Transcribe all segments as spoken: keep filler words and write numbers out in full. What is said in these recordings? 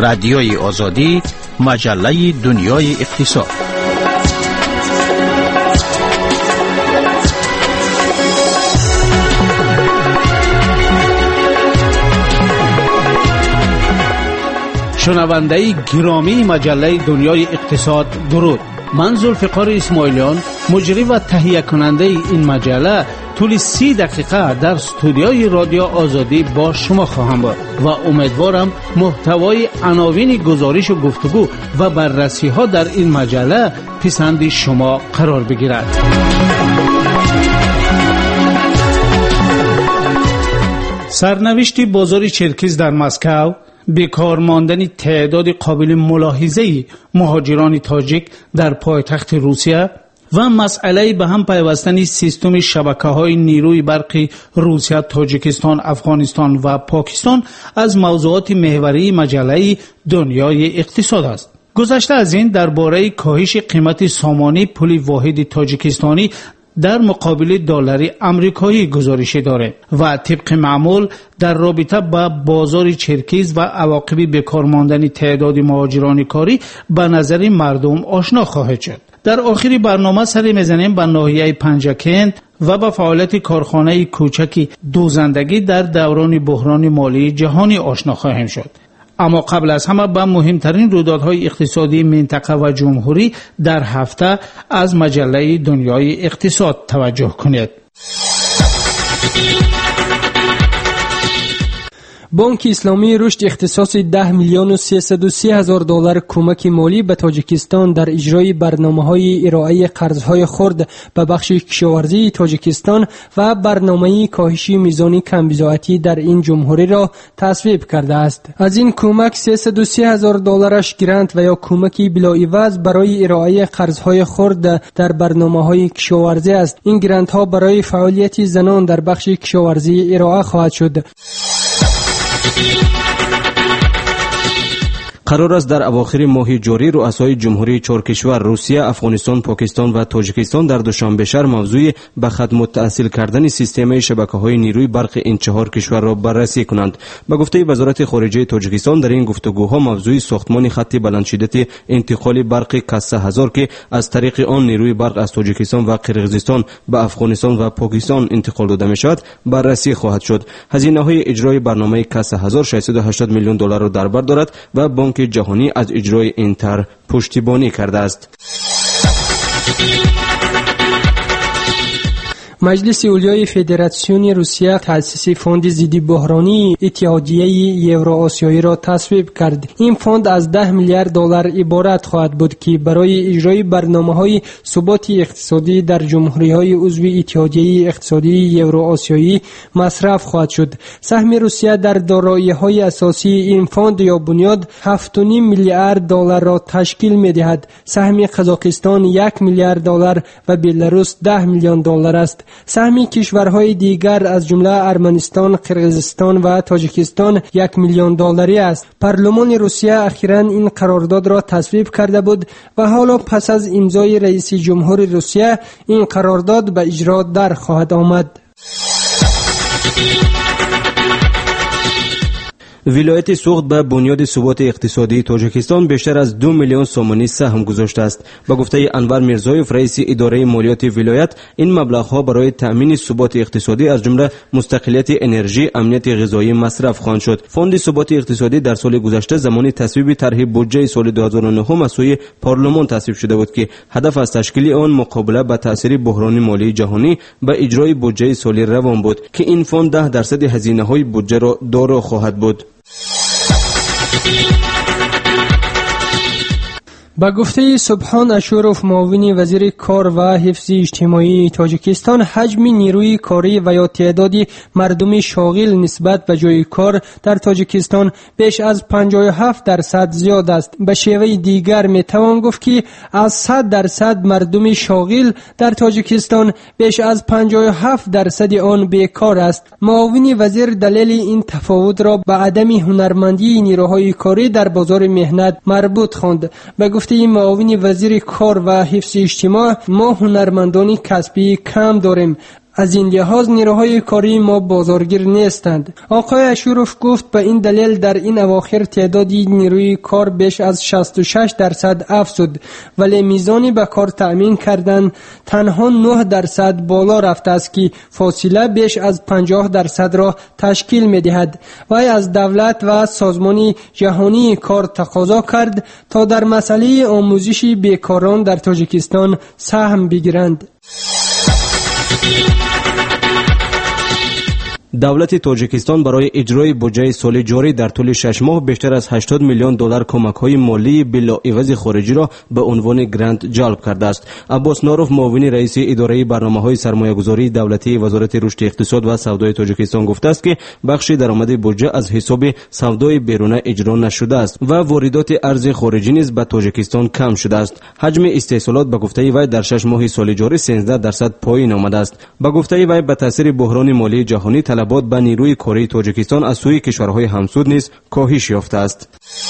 رادیوی آزادی، مجله دنیای اقتصاد. شنونده گرامی مجله دنیای اقتصاد، درود. من ذوالفقار اسماعیلیان، مجری و تهیه کننده این مجله، طول سی دقیقه در استودیوی رادیو آزادی با شما خواهم بود و امیدوارم محتوای عناوین گزارش و گفتگو و بررسی ها در این مجله پسند شما قرار بگیرد. سرنوشت بازار چرکیز در مسکو، بیکار ماندن تعداد قابل ملاحظه مهاجران تاجیک در پایتخت روسیه و مسئله به هم پیوستن سیستم شبکه‌های نیروی برقی روسیه، تاجیکستان، افغانستان و پاکستان از موضوعات محوری مجله دنیای اقتصاد است. گذشته از این درباره کاهش قیمت سامانه پول واحد تاجیکستانی در مقابل دلار آمریکایی گزارش داره و طبق معمول در رابطه با بازار چرکیز و عواقب بیکار ماندن تعداد مهاجران کاری به نظر مردم آشنا خواهد شد. در آخر برنامه سری میزنیم به ناحیه پنجکند و به فعالیت کارخانه کوچک دوزندگی در دوران بحران مالی جهانی آشنا خواهیم شد. اما قبل از همه به مهمترین رویدادهای اقتصادی منطقه و جمهوری در هفته از مجله دنیای اقتصاد توجه کنید. بانک اسلامی رشد اختصاص ده میلیون و سیصد و سی هزار دلار کمک مالی به تاجیکستان در اجرای برنامه‌های ارائه قرض‌های خرد به بخش کشاورزی تاجیکستان و برنامه کاهش میزان کمبزاعتی در این جمهوری را تصویب کرده است. از این کمک سیصد و سی هزار دلارش گرانت و یا کمک بلاعوض برای ارائه قرض‌های خرد در برنامه‌های کشاورزی است. این گرانت‌ها برای فعالیت زنان در بخش کشاورزی ارائه خواهد شد. قرار است در اواخر ماه جاری رؤسای جمهوری چهار کشور روسیه، افغانستان، پاکستان و تاجیکستان در دوشنبه شهر موضوع به خط متصل کردن سیستم شبکه‌های نیروی برق این چهار کشور را بررسی کنند. به گفته وزارت خارجه تاجیکستان، در این گفتگوها موضوع ساختمان خط بلند شدت انتقال برق کسه هزار که از طریق آن نیروی برق از تاجیکستان و قرقیزستان به افغانستان و پاکستان انتقال داده می‌شود بررسی خواهد شد. هزینه‌های اجرای برنامه کسه هزار ششصد و هشتاد میلیون دلار را در بر دارد و بانک جهانی از اجرای این طرح پشتیبانی کرده است. مجلس اولیای فدراسیون روسیه تأسیس فوند ضد بحرانی اتحادیه یوراسیایی را تصویب کرد. این فوند از ده میلیارد دلار عبارت خواهد بود که برای اجرای برنامه‌های ثبات اقتصادی در جمهوری‌های عضو اتحادیه اقتصادی یوراسیایی مصرف خواهد شد. سهم روسیه در دارایی‌های اساسی این فوند یا بنیاد هفت و نیم میلیارد دلار را تشکیل می‌دهد. سهم قزاقستان یک میلیارد دلار و بلاروس ده میلیون دلار است. سهم کشورهای دیگر از جمله ارمنستان، قرقیزستان و تاجیکستان یک میلیون دلاری است. پارلمان روسیه اخیراً این قرارداد را تصویب کرده بود و حالا پس از امضای رئیس جمهور روسیه این قرارداد به اجرا در خواهد آمد. ولایت سوخت به بنیاد ثبات اقتصادی تاجیکستان بیشتر از دو میلیون سومانی سهم گذاشته است. با گفته انور میرزایف رئیس اداره مالیات ولایت، این مبلغ‌ها برای تأمین ثبات اقتصادی از جمله مستقلیت انرژی، امنیت غذایی مصرف خواهند شد. فوند ثبات اقتصادی در سال گذشته زمانی تصویب طرح بودجه سال دو هزار و نه از سوی پارلمان تصویب شده بود که هدف از تشکیل آن مقابله با تاثیر بحران مالی جهانی به اجرای بودجه سالی روان بود که این فوند ده درصد هزینه‌های بودجه را دارا خواهد بود. با گفته سبحان اشوروف معاون وزیر کار و حفظ اجتماعی تاجیکستان، حجم نیروی کاری و یا تعداد مردم شاغل نسبت به جای کار در تاجیکستان بیش از پنجاه و هفت درصد زیاد است. به شیوه دیگر میتوان گفت که از صد درصد مردم شاغل در تاجیکستان بیش از پنجاه و هفت درصد آن بیکار است. معاون وزیر دلیل این تفاوت را به عدم هنرمندی نیروهای کاری در بازار مهنت مربوط خواند. به گفته معاون وزیر کار و حفظ اجتماع، ما هنرمندان کسبی کم داریم. از این لحاظ نیروهای کاری ما بازارگیر نیستند. آقای اشوروف گفت به این دلیل در این اواخر تعدادی نیروی کار بیش از شصت و شش درصد افزود، ولی میزانی به کار تأمین کردن تنها نه درصد بالا رفته است که فاصله بیش از پنجاه درصد را تشکیل می‌دهد. وی از دولت و سازمان جهانی کار تقاضا کرد تا در مسئله آموزش بیکاران در تاجیکستان سهم بگیرند. دولت تاجیکستان برای اجرای بودجه سال جاری در طول شش ماه بیشتر از هشتاد میلیون دلار کمک‌های مالی بلا عوض خارجی را به عنوان گرانت جلب کرده است. عباس ناروف، معاون رئیس اداره برنامه‌های سرمایه‌گذاری دولتی وزارت رشد اقتصاد و سودای تاجیکستان گفته است که بخش درآمد بودجه از حساب سودای بیرون اجرا نشده است و واردات ارز خارجی نیز به تاجیکستان کم شده است. حجم استحصالات به گفته وی در شش ماه سال جاری سیزده درصد پایین آمده است. به گفته وی به تاثیر بحران مالی جهانی طلبات به نیروی کاری تاجیکستان از سوی کشورهای همسود نیز کاهش یافته است.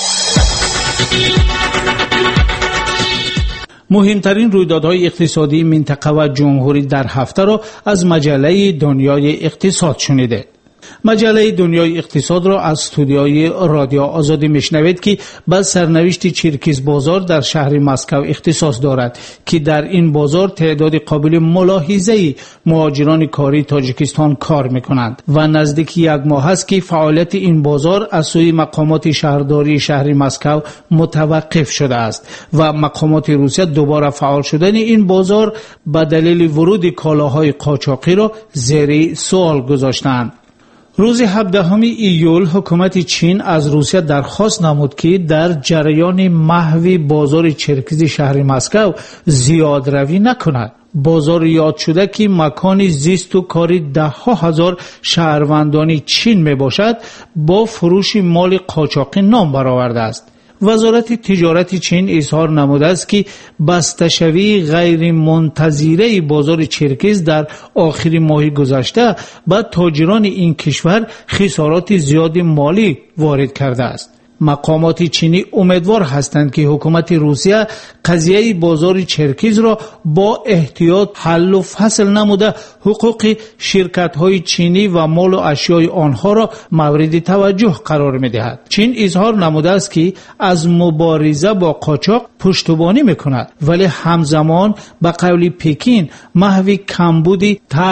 مهمترین رویدادهای اقتصادی منطقه و جمهوری در هفته را از مجله دنیای اقتصاد شنیده. مجله دنیای اقتصاد را از استودیوی رادیو آزادی میشنوید که به سرنوشت چرکیز بازار در شهر مسکو اختصاص دارد که در این بازار تعداد قابل ملاحظه مهاجران کاری تاجیکستان کار میکنند و نزدیک یک ماه است که فعالیت این بازار از سوی مقامات شهرداری شهر مسکو متوقف شده است و مقامات روسیه دوباره فعال شدن این بازار به دلیل ورود کالاهای قاچاقی را زیر سوال گذاشتند. روز هفدهم ایول حکومت چین از روسیه درخواست نمود که در جریان محو بازار چرکیز شهر مسکو زیاد روی نکند. بازار یاد شده که مکان زیست و کاری ده ها هزار شهروندان چین می باشد با فروش مال قاچاقی نام برآورده است. وزارت تجارت چین اظهار نموده است که بسته‌شوی غیر منتظره بازار چرکیز در آخر ماه گذشته به تاجران این کشور خسارات زیاد مالی وارد کرده است. مقامات چینی امیدوار هستند که حکومت روسیه قضیه بازار چرکیز را با احتیاط حل و فصل نموده حقوق شرکت‌های چینی و مال و اشیای آنها را مورد توجه قرار می‌دهد. چین اظهار نموده است که از مبارزه با قاچاق پشتیبانی می‌کند، ولی همزمان به قول پکین محو کمبود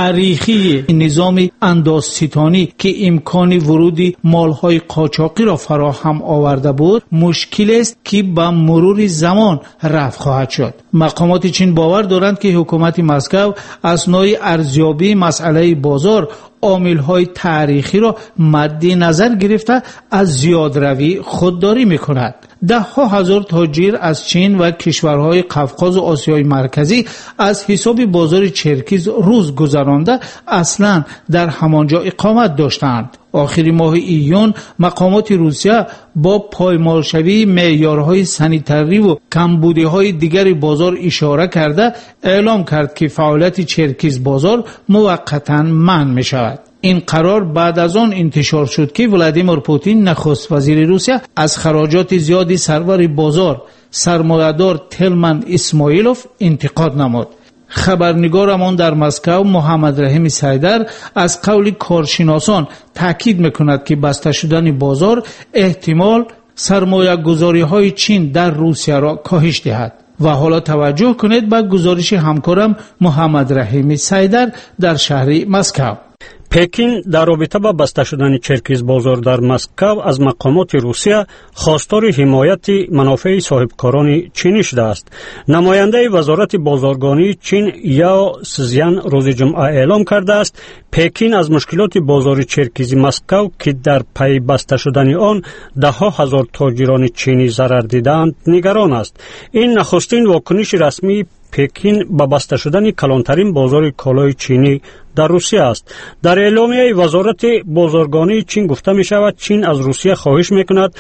تاریخی نظام اندازستانی که امکان ورود مال‌های قاچاقی را فراهم آورده بود مشکل است که با مرور زمان رفع خواهد شد. مقامات چین باور دارند که حکومت مسکو اثناء ارزیابی مسئله بازار عامل‌های تاریخی را مد نظر گرفته از زیادروی خودداری می‌کند. ده ها هزار تاجر از چین و کشورهای قفقاز و آسیای مرکزی از حساب بازار چرکیز روز گذرانده اصلاً در همانجا اقامت داشتند. آخر ماه ایون مقامات روسیه با پایمالشوی معیارهای سانیتری و کمبودی‌های دیگر بازار اشاره کرده اعلام کرد که فعالیت چرکیز بازار موقتاً منع می‌شود. این قرار بعد از آن انتشار شد که ولادیمیر پوتین نخست وزیر روسیه از خراجات زیادی سرور بازار سرمایه‌دار تلمن اسماعیلوف انتقاد نمود. خبرنگارمان در مسکو محمد رحیم سیدر از قول کارشناسان تاکید میکند که بسته شدن بازار احتمال سرمایه گذاری های چین در روسیه را کاهش دهد. و حالا توجه کنید به گزارش همکارم محمد رحیم سیدر در شهر مسکو. پکین در رابطه با بسته شدن چرکیز بازار در مسکو از مقامات روسیه خواستار حمایت منافع صاحبکاران چینی شده است. نماینده وزارت بازرگانی چین یا سزیان روز جمعه اعلام کرده است پکین از مشکلات بازار چرکیزی مسکو که در پی بسته شدن آن ده ها هزار تاجران چینی ضرر دیدند نگران است. این نخستین واکنش رسمی پکین با بسته شدن کلانترین بازار کالای چینی در روسیه است. در اعلامیه وزارت بازرگانی چین گفته می شود چین از روسیه خواهش می کند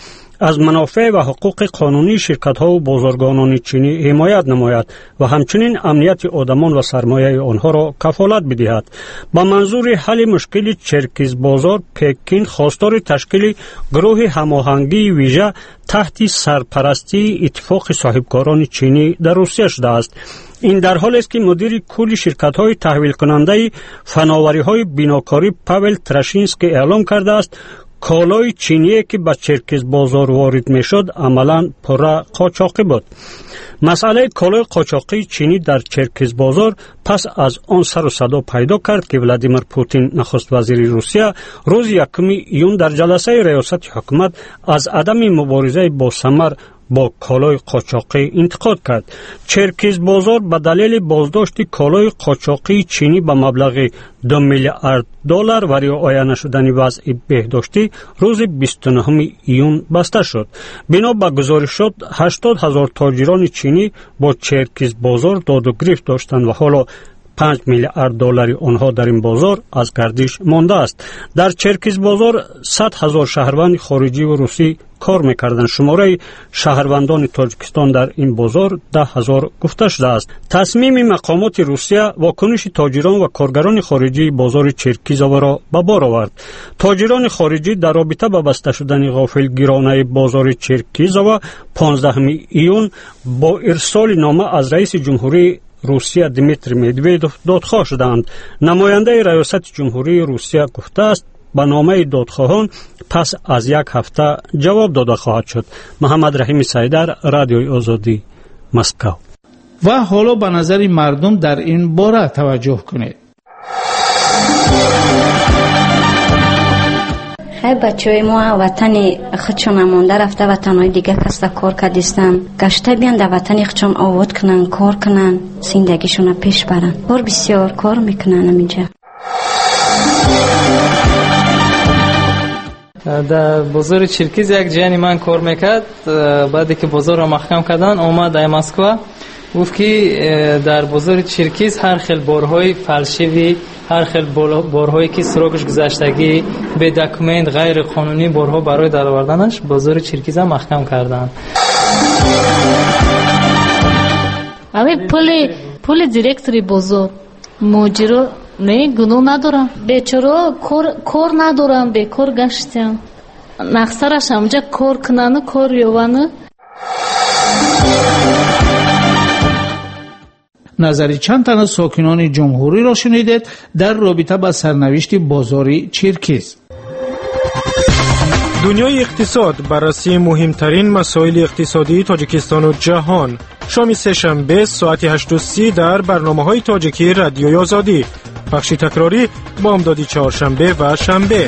از منافع و حقوق قانونی شرکت‌ها و بازرگانان چینی حمایت نماید و همچنین امنیت آدمان و سرمایه آنها را کفالت بدهد. با منظور حل مشکل چرکیز بازار، پکین خواستار تشکیل گروه هماهنگی ویژه تحت سرپرستی اتفاق صاحبکاران چینی در روسیه شده است. این در حالی است که مدیر کل شرکت‌های تحویل کننده فناوری‌های بیناکاری پاول تراشینسکی اعلام کرده است کالای چینی که به چرکیز بازار وارد میشد عملاً پره قاچاقی بود. مسئله کالای قاچاقی چینی در چرکیز بازار پس از آن سر و صدا پیدا کرد که ولادیمیر پوتین نخست وزیر روسیه روز یکم ایون در جلسه ریاست حکومت از عدم مبارزه با ثمر با کالای قاچاقی انتقاد کرد. چرکیز بازار به دلیل بازداشت کالای قاچاقی چینی به مبلغ دو میلیارد دلار و رعایت نشدن وضع بهداشتی روز بیست و نهم ایون بسته شد. بنا به گزارشات هشتاد هزار تاجران چینی با چرکیز بازار داد و گرفت داشتند و حالا پنج میلیارد دلار آنها در این بازار از گردش مانده است. در چرکیز بازار صد هزار شهروند خارجی و روسی کار میکردند. شماره شهروندان تاجیکستان در این بازار ده هزار گفته شده است. تصمیم مقامات روسیه واکنش تاجران و کارگران خارجی بازار چرکیز را به بار آورد. تاجران خارجی در رابطه با بسته شدن غافلگیرانه بازار چرکیز و پانزدهم ایون با ارسال نامه از رئیس جمهوری روسیه دیمیتری مدویدوف دادخواه شدند. نماینده ریاست جمهوری روسیه گفته است به نامه دادخواهان پس از یک هفته جواب داده خواهد شد. محمد رحیم سیدر، رادیوی آزادی، مسکو. و حالا به نظر مردم در این باره توجه کنید. های بچه ما وطن خودشون مانده رفته وطنهای دیگه کسته کار کردیستن گشته بیان در وطن خودشون آواد کنن، کار کنن، زندگیشون پیش برن. کار بسیار کار میکنن همینجا. در بازار چرکیز یک جانی من کار میکرد. بعدی که بازار را محکم کردن آمد در مسکو گفت که در بازار چرکیز هر خیل بارهای فالشوی، هر خیل بارهایی که سراغش گذشتگی به دکومنت غیر قانونی بارها برای درآوردنش بازار چرکیز هم محکم کردن. اوی پول پول دیرکتوری بازار ماجرا نه گناه ندارم، بیچاره کار کار ندارم، بیکار گشتم. نخسرش همجا کار کنن و کار یوانه. نظری چند تن از ساکنان جمهوری را شنیدید در رابطه با سرنوشت بازاری چرکیز. دنیای اقتصاد بررسی مهمترین مسائل اقتصادی تاجیکستان و جهان. شام سه‌شنبه ساعت هشت و سی در برنامه‌های تاجیکی رادیوی آزادی. بخش تکراری بامداد چهارشنبه و شنبه.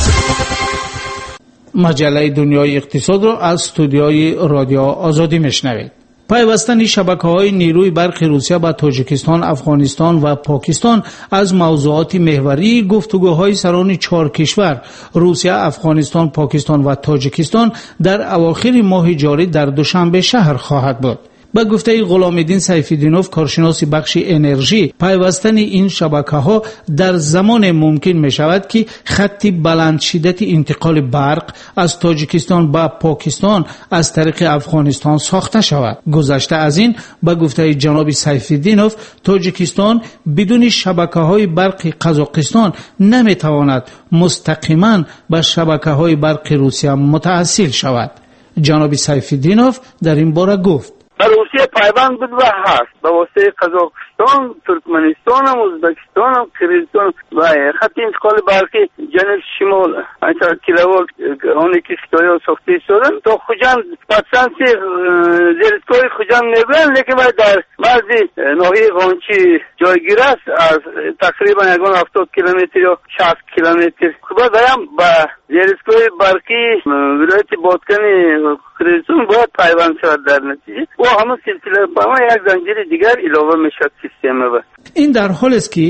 مجله دنیای اقتصاد را از استودیوی رادیو آزادی میشنوید. پیوستن شبکه‌های نیروی برق روسیه با تاجیکستان، افغانستان و پاکستان از موضوعات محوری گفتگوهای سران چهار کشور روسیه، افغانستان، پاکستان و تاجیکستان در اواخر ماه جاری در دوشنبه شهر خواهد بود. با گفته غلامالدین سیف‌الدینوف کارشناس بخش انرژی، پیوستن این شبکه‌ها در زمان ممکن می شود که خط بلند شدت انتقال برق از تاجیکستان به پاکستان از طریق افغانستان ساخته شود. گذشته از این، با گفته جناب سیف‌الدینوف، تاجیکستان بدون شبکه‌های برق قزاقستان نمی تواند مستقیما به شبکه‌های برق روسیه متصل شود. جناب سیف‌الدینوف در این باره گفت: روسیه پیوند بود و هست به واسطه قزاقستان، ترکمنستان، ازبکستان، قرقیزستان و خط انتقال برقی جنوب شمال هشتصد کیلوولت اونی که خدایا ساخته شدن تا خوجند پسند زیرستگاه خوجند میگوین، لیکن در بعضی ناحیه قانچی جایگیر است از تقریبا یکان هفتاد کیلومتر یا شصت کیلومتر بعد هم به زیرستگاه برقی ولایت بادکن قرقیزستان باید پیوند شود. در نتیجه و همه سلسله با یک زنجیر دیگر علاوه میشد سیستم. این در حال است که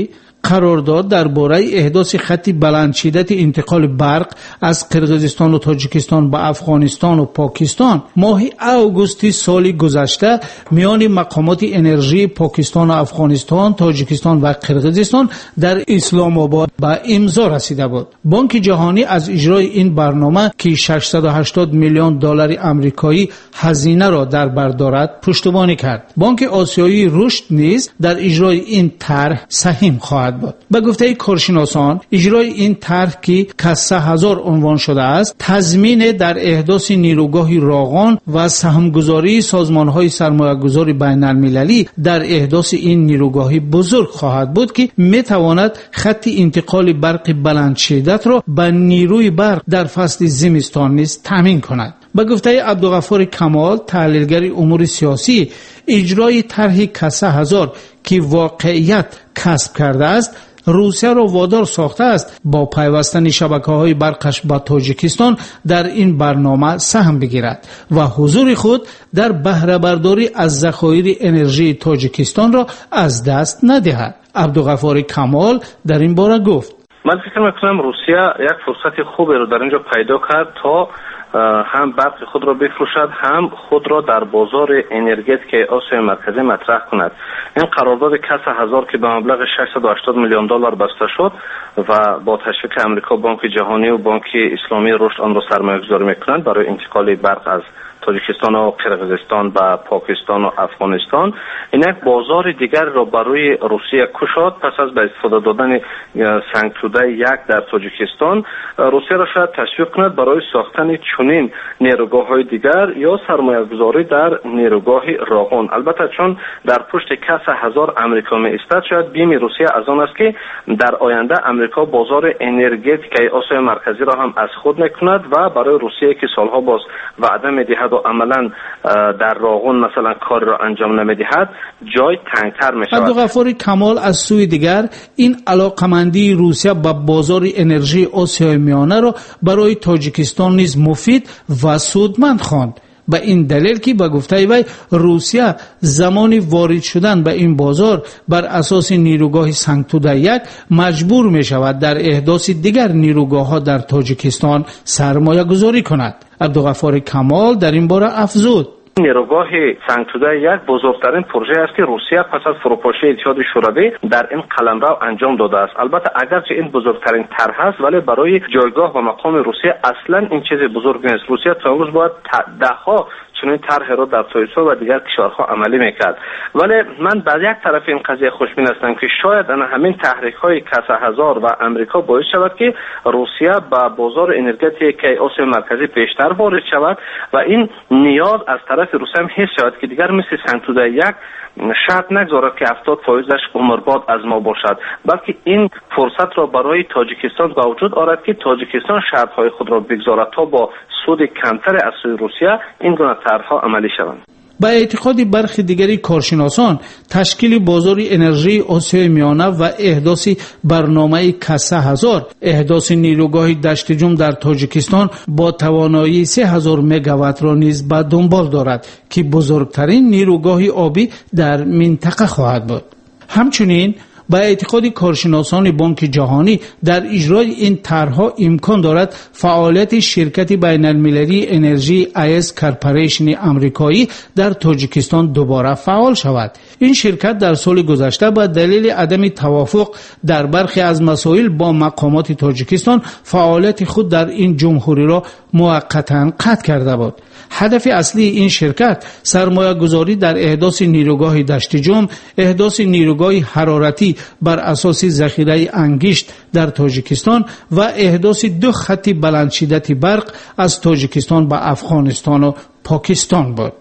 قرارداد درباره احداث خط بلند شدت انتقال برق از قرقیزستان و تاجیکستان به افغانستان و پاکستان ماه آگوست سال گذشته میان مقامات انرژی پاکستان و افغانستان، تاجیکستان و قرقیزستان در اسلام آباد به امضا رسیده بود. بانک جهانی از اجرای این برنامه که ششصد و هشتاد میلیون دلار آمریکایی هزینه را در بر دارد پشتیبانی کرد. بانک آسیایی رشد نیز در اجرای این طرح سهیم خواهد بود. به گفته کارشناسان اجرای این طرح که سه هزار عنوان شده است تضمین در احداث نیروگاه راغان و سهمگذاری سازمان‌های سرمایه‌گذاری بین‌المللی در احداث این نیروگاهی بزرگ خواهد بود که می‌تواند خط انتقال برق بلند شدت را به نیروی برق در فصل زمستان نیز تامین کند. به گفته عبدالغفار کمال تحلیلگر امور سیاسی اجرای طرح سه هزار که واقعیت کسب کرده است روسیه را وادار ساخته است با پیوستن شبکه‌های برقش با تاجیکستان در این برنامه سهم بگیرد و حضور خود در بهره برداری از ذخایر انرژی تاجیکستان را از دست ندهد. عبدالغفار کمال در این باره گفت: من فکر می‌کنم روسیه یک فرصت خوبی را در اینجا پیدا کرد تا هم برق خود را بفروشد هم خود را در بازار انرژتیک آسیای مرکزی مطرح کند. این قرارداد کسا هزار که به مبلغ ششصد و هشتاد میلیون دلار بسته شد و با تشویق امریکا بانک جهانی و بانک اسلامی رشد آن را سرمایه‌گذاری می‌کنند برای انتقال برق از تاجیکستان و قرقیزستان و پاکستان و افغانستان. این یک بازار دیگر را برای روسیه کشاد. پس از به استفاده دادن سنگ توده یک در تاجیکستان روسیه را شاید تشویق کند برای ساختن چنین نیروگاه‌های دیگر یا سرمایه گذاری در نیروگاه راغون. البته چون در پشت کسا هزار امریکا می ایستد شاید بیم روسیه از آن است که در آینده امریکا بازار انرژتیک آسیای مرکزی را هم از خود میکند و برای روسیه که سالها باز وعده میدهد و عملا در راغون مثلا کار را انجام نمیدهد جای تنگتر می شود. عبدالغفار کمال از سوی دیگر این علاقمندی روسیه به بازار انرژی آسیای میانه را برای تاجیکستان نیز مفید و سودمند خواند. به این دلیل که به گفته وی روسیه زمانی وارد شدن به این بازار بر اساس نیروگاه سنگتوده یک مجبور می شود در احداث دیگر نیروگاه ها در تاجیکستان سرمایه گذاری کند. عبدالغفار کمال در این باره افزود: نیروگاه سنگتوده یک بزرگترین پروژه است که روسیه پس از فروپاشی اتحاد شوروی در این قلمرو انجام داده است. البته اگرچه این بزرگترین طرح است ولی برای جایگاه و مقام روسیه اصلا این چیز بزرگ نیست. روسیه تا امروز باید ده ها چنین طرح را در سوئیسرا و دیگر کشورها عملی میکرد. ولی من بر یک طرف این قضیه خوشبین هستم که شاید ان همین تحریک های کسا هزار و امریکا باعث شود که روسیه به بازار انرژتیک آسیای مرکزی پیشتر وارد شود و این نیاز از طرف روسیه هم حس شود که دیگر مثل سنگتوده یک شرط نگذارد که هفتاد فایزش عمرباد از ما باشد، بلکه این فرصت را برای تاجیکستان به وجود آورد که تاجیکستان شرطهای خود را بگذارد تا با سود کمتر از سوی روسیه این گونه طرح‌ها عملی شوند. با اعتقاد برخی دیگری کارشناسان تشکیل بازار انرژی آسیای میانه و احداث برنامه کسا هزار احداث نیروگاه دشت جم در تاجیکستان با توانایی سه هزار مگاوات را نیز به دنبال دارد که بزرگترین نیروگاه آبی در منطقه خواهد بود. همچنین با اعتقاد کارشناسان بانک جهانی در اجرای این طرح‌ها امکان دارد فعالیت شرکت بین‌المللی انرژی ایس کارپوریشن آمریکایی در تاجیکستان دوباره فعال شود. این شرکت در سال گذشته به دلیل عدم توافق در برخی از مسائل با مقامات تاجیکستان فعالیت خود در این جمهوری را موقتاً قطع کرده بود. هدف اصلی این شرکت سرمایه گذاری در احداث نیروگاه دشت جم، احداث نیروگاه حرارتی بر اساس ذخیره انگشت در تاجیکستان و احداث دو خط بلند شدت برق از تاجیکستان به افغانستان و پاکستان بود.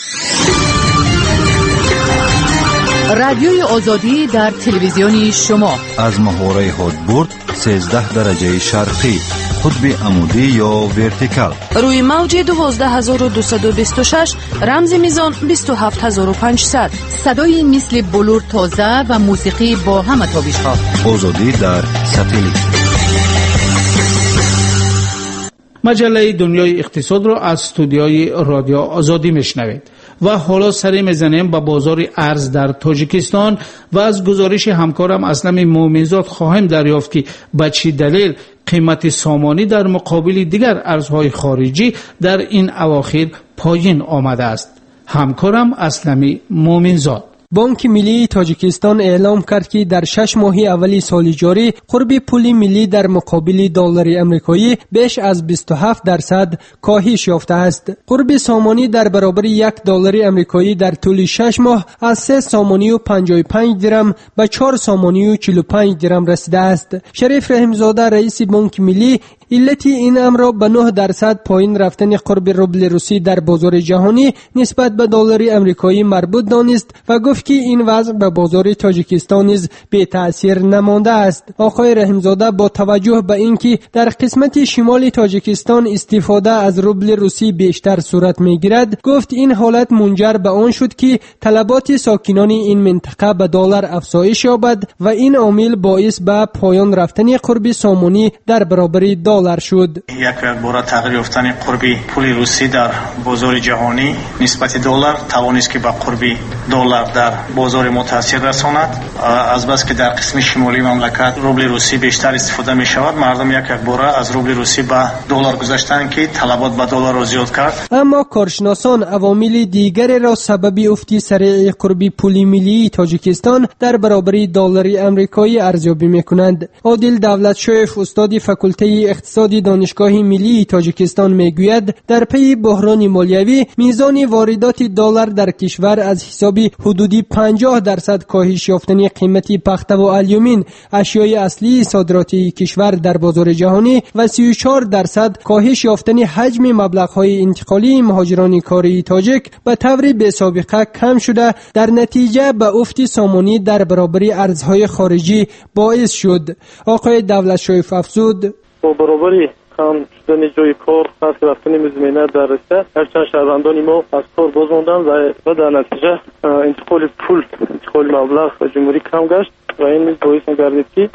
رادیوی آزادی در تلویزیونی شما از محوره هادبورد سیزده درجه شرقی، قطب عمودی یا ورتیکال، روی موج دوازده هزار و دویست و بیست و شش، رمز میزان بیست و هفت هزار و پانصد. صدای مثل بلور تازه و موسیقی با همه تابش‌ها. آزادی در ساتلیت. مجله دنیای اقتصاد را از استودیوی رادیو آزادی میشنوید. و حالا سری میزنیم به بازار ارز در تاجیکستان و از گزارش همکارم اسلم مومنزاد خواهیم دریافت که به چه دلیل قیمت سامانی در مقابل دیگر ارزهای خارجی در این اواخر پایین آمده است. همکارم اسلم مومنزاد. بانک ملی تاجیکستان اعلام کرد که در شش ماه اولی سال جاری قرب پول ملی در مقابل دلار آمریکایی بیش از بیست و هفت درصد کاهش یافته است. قرب سامانی در برابر یک دلار آمریکایی در طول شش ماه از سه سامانی و پنجاه و پنج درم به چهار سامانی و چهل و پنج درم رسیده است. شریف رحمزاده رئیس بانک ملی علت این امر را به نه درصد پایین رفتن قرب روبل روسی در بازار جهانی نسبت به دلار آمریکایی مربوط دانست و گفت که این وضع به بازار تاجیکستان نیز بی تأثیر نمانده است. آقای رحمزاده با توجه به اینکه در قسمت شمال تاجیکستان استفاده از روبل روسی بیشتر صورت میگیرد، گفت این حالت منجر به آن شد که طلبات ساکنان این منطقه به دلار افزایش یابد و این عامل باعث به پایان رفتن قرب سامانی در برابر دلار شد. یک بار تغییر یافتن قرب پول روسی در بازار جهانی نسبت دلار توانست که به قرب دلار در بازار متاثر رساند. از بس که در قسم شمالی مملکت روبل روسی بیشتر استفاده می شود، مردم یک یک بار از روبل روسی به دلار گذاشتند که طلبات به دلار را زیاد کرد. اما کارشناسان عوامل دیگری را سبب افت سریع قرب پول ملی تاجیکستان در برابر دلار آمریکایی ارزیابی می‌کنند. عادل دولتشویف استاد فاکولته اقتصادی دانشگاه ملی تاجیکستان میگوید در پی بحران مالیوی میزان واردات دلار در کشور از حساب حدودی پنجاه درصد کاهش یافتن قیمت پخته و آلیومین اشیای اصلی صادراتی کشور در بازار جهانی و سی و چهار درصد کاهش یافتن حجم مبلغ‌های انتقالی مهاجران کاری تاجیک به طور بی سابقه کم شده در نتیجه به افت سامانی در برابر ارزهای خارجی باعث شد. آقای دولتشویف افزود: با برابری کم شدن جای کار خاص رفتن مزمینه در رسته هرچند شهروندان ما از کار باز موندن و در نتیجه انتقال پول انتقال مبلغ و جمهوری کم گشت و این باعث گردید که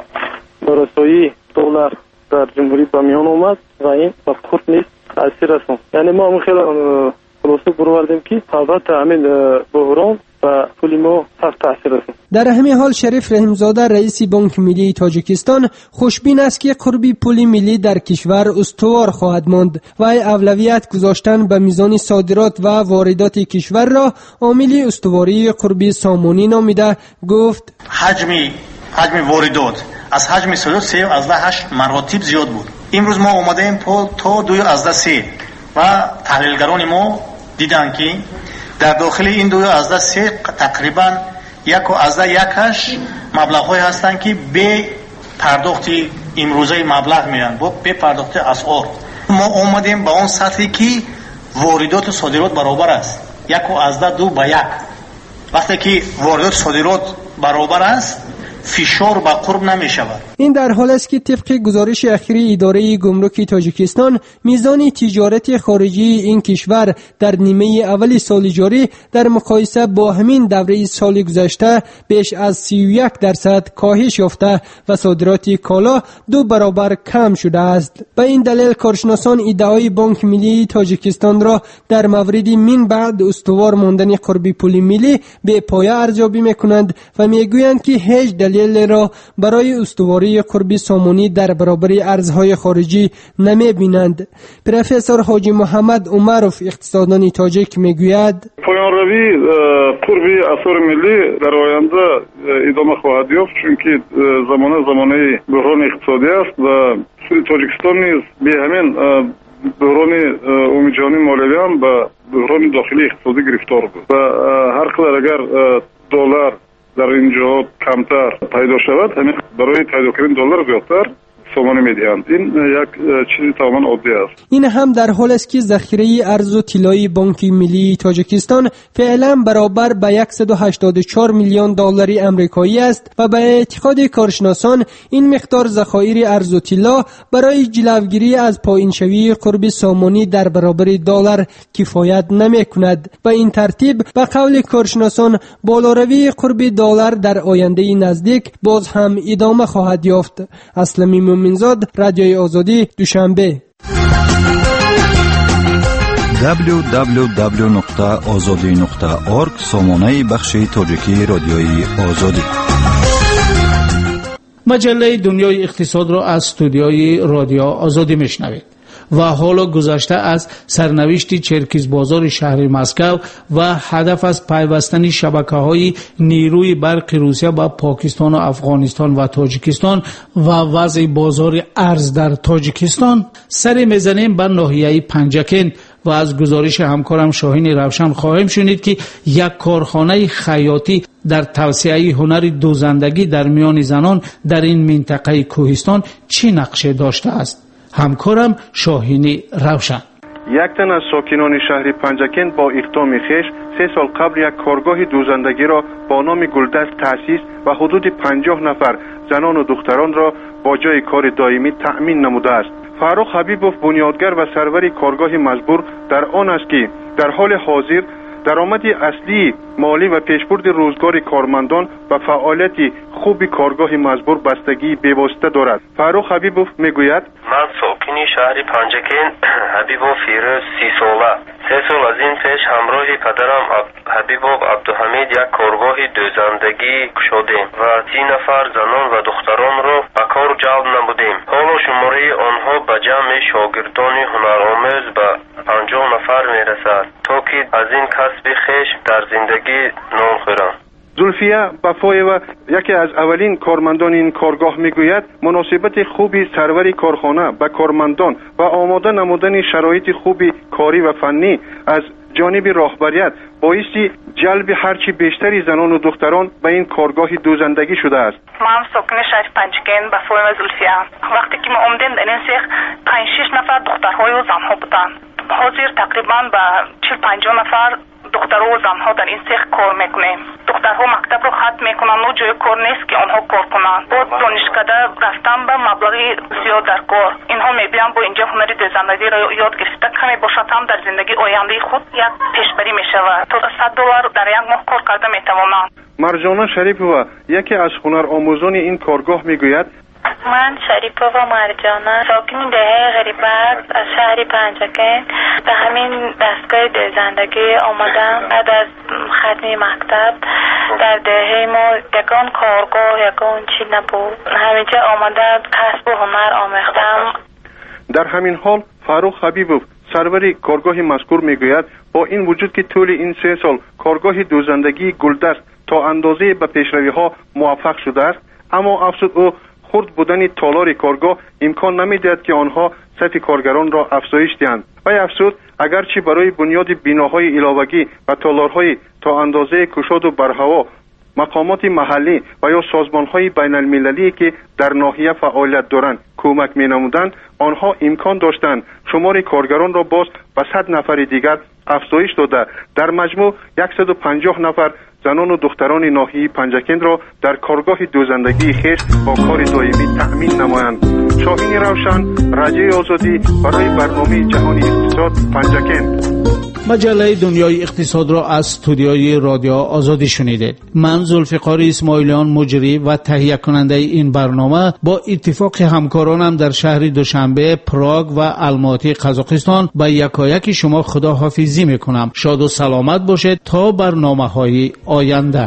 بررسایی دلار در جمهوری به میان آمد و این به قرب نیز تاثیر رساند. یعنی ما هم خیلی خلاصه بروردیم که البته همین بحران و پول ما سخت تاثیر رساند. در همین حال شریف رحمزاده رئیس بانک ملی تاجیکستان خوشبین است که قرب پول ملی در کشور استوار خواهد ماند و اولویت گذاشتن به میزان صادرات و واردات کشور را عامل استواری قرب سامانی نامیده. گفت حجم حجم واردات از حجم صادرات سه از هشت مراتب زیاد بود. امروز ما اومدیم تا دو از سه و تحلیلگران ما دیدن که در داخل این دو از سه تقریبا یک و از یکش مبلغ‌های هستند که به پرداخت امروزه مبلغ میان با به پرداخت اسعار. ما اومدیم به اون سطحی که واردات و صادرات برابر است، یک و از دو به یک. وقتی که واردات و صادرات برابر است فشار به قرب نمی شود. این در حال است که طبق گزارش اخیری اداره گمرک تاجیکستان میزان تجارت خارجی این کشور در نیمه اول سال جاری در مقایسه با همین دوره سال گذشته بیش از سی و یک درصد کاهش یافته و صادرات کالا دو برابر کم شده است. به این دلیل کارشناسان ادعای بانک ملی تاجیکستان را در مورد من بعد استوار ماندن قرب پول ملی به پایه ارزیابی میکنند و میگویند که هیچ دلیل را برای استواری قرب سامانی در برابر ارزهای خارجی نمی بینند. پروفسور حاجی محمد عمروف اقتصاددان تاجیک میگوید پایان روی قرب اسعار ملی در آینده ادامه خواهد یافت، چون که زمانه زمانه بحران اقتصادی است و تاجیکستان نیز به همین بحران عمومی جهانی مالیوی هم به بحران داخلی اقتصادی گرفتار بود و هر قدر اگر دلار در این جهات کمتر پیدا شود، همین برای پیدا کردن دلار زیادتر سامانی میدهند. این یک چیزی تماما عادی است. این هم در حال است که ذخیره ارز و طلای بانک ملی تاجیکستان فعلا برابر به صد و هشتاد و چهار میلیون دلار آمریکایی است و به اعتقاد کارشناسان این مقدار ذخایر ارز و طلا برای جلوگیری از پایین شوی قرب سامانی در برابر دلار کفایت نمی‌کند. به این ترتیب به قول کارشناسان بالاروی قرب دلار در آینده نزدیک باز هم ادامه خواهد یافت. اسلمی مومنزاد، رادیوی آزادی، دوشنبه. دبلیو دبلیو دبلیو نقطه آزادی نقطه اورگ سامانه بخش تاجیکی رادیوی آزادی. مجله دنیای اقتصاد را از استودیوی رادیو آزادی میشنوید و حالا گذشته از سرنوشت چرکیز بازار شهر مسکو و هدف از پیوستن شبکه‌های نیروی برق روسیه با پاکستان و افغانستان و تاجیکستان و وضع بازار ارز در تاجیکستان سر میزنیم به ناحیه پنجکن و از گزارش همکارم شاهین روشن خواهیم شنید که یک کارخانه خیاطی در توسعه هنر دوزندگی در میان زنان در این منطقه کوهستان چه نقشه داشته است. همکارم شاهین روشن. یک تن از ساکنان شهر پنجکن با اقدام خویش سه سال قبل یک کارگاه دوزندگی را با نام گلدست تأسیس و حدود پنجاه نفر زنان و دختران را با جای کار دائمی تأمین نموده است. فرخ حبیبوف بنیادگر و سرور کارگاه مزبور در آن است که در حال حاضر درآمد اصلی مالی و پیشبرد روزگار کارمندان و فعالیت خوب کارگاه مزبور بستگی بی‌واسطه دارد. فرخ حبیبوف میگوید: من ساکن شهر پنجکن حبیبوف فیروز سی ساله سه سال از این پیش همراه پدرم حبیبوف عبدالحمید یک کارگاه دوزندگی گشودیم و سی نفر زنان و دختران را به کار جلب نمودیم. حالا شماره آنها به جمع شاگردان هنرآموز به پنجاه نفر میرسد تا که از این کسب خویش در زندگی نان خورم. زلفیه بفایه یکی از اولین کارمندان این کارگاه میگوید مناسبت خوبی سرور کارخانه به کارمندان و آماده نمودن شرایط خوبی کاری و فنی از جانب راهبریت باعث جلب هرچی بیشتری زنان و دختران به این کارگاه دوزندگی شده است. من ساکن شهر پنجکن به فرم زلفیه. وقتی که ما اومدیم در این سیخ پنج شش نفر دخترهای و زنها بودن. حاضر تقریبا به چهل پنجاه نفر دخترها و زنها در این سیخ کار میکنیم. دخترها مکتب رو ختم میکنن و جای کار نیست که آنها کار کنن. با دانشکده رفتن به مبلغی زیاد در کار. اینها میبینن با اینجا هنری دوزندگی را یاد گرفته کمی باشد هم در زندگی آینده خود یک پیشبری میشود. تا صد دلار در یک ماه کار کرده میتوانند. مرجانه شریفова یکی از هنرآموزان این کارگاه میگوید: من شریفova مرجانه ساکن دهه غریبک از شهر پنجکن به همین دستگاه دوزندگی آمدم. بعد از ختم مکتب در دهه ما یکان کارگاه یکان چی نبود. همینجا آمده کسب و هنر آموختم. در همین حال فرخ حبیبوف سرور کارگاه مذکور میگوید با این وجود که طول این سه سال کارگاه دوزندگی گلدست تا اندازه به پیشروی ها موفق شده است، اما افسوس او خرد بودن تالار کارگاه امکان نمیدهد که آنها صف کارگران را افزایش دهند. و افسوس اگرچه برای بنیاد بناهای علاوگی و تالارهای تا اندازه کشاد و برهوا مقامات محلی و یا سازمانهای بین المللی که در ناحیه فعالیت دارند کمک می نمودند، آنها امکان داشتند شمار کارگران را باز به صد نفر دیگر افزایش داده در مجموع صد و پنجاه نفر زنان و دختران ناحیه پنجکن را در کارگاه دوزندگی خویش با کار دائمی تأمین نمایند. شاهین روشن، رادیوی آزادی برای برنامه جهانی اقتصاد پنجکن. مجله دنیای اقتصاد را از استودیوی رادیو آزادی شنیدید. من ذوالفقار اسماعیلیان مجری و تهیه کننده این برنامه با اتفاق همکارانم در شهر دوشنبه، پراگ و الماتی قزاقستان به یکایک شما خداحافظی میکنم. شاد و سلامت باشید تا برنامه‌های آینده.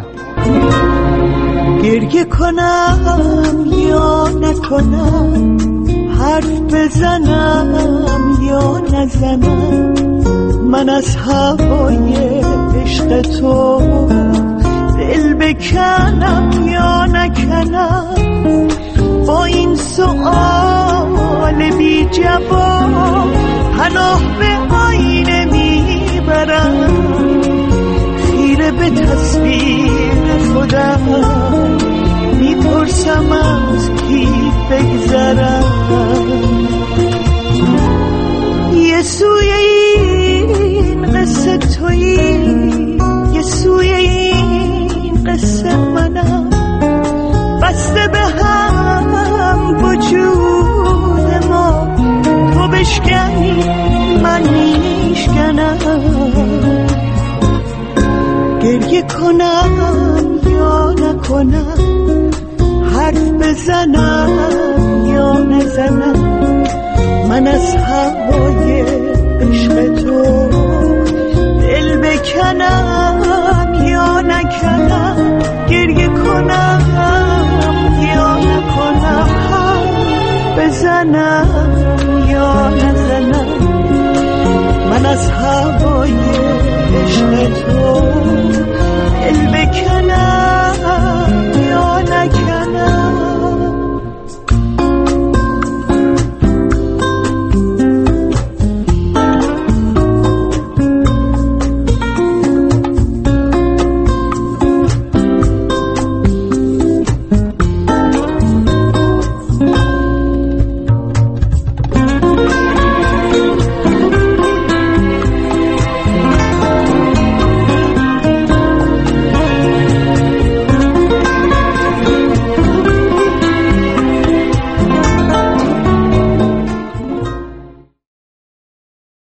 گریه کنم یا نکنم، حرف بزنم یا نزنم، من از هوای عشق تو دل بکنم یا نکنم. با این سؤال بی جواب پناه به آینه میبرم، خیره به تصویر خودم میپرسم از کی بگذرم. یه سوی این قصه تویی، یه سوی این قصه منم، بسته به هم وجود ما، تو بشکنی من میشکنم. گریه کنم یا نکنم، حرف بزنم یا نزنم، من از هوای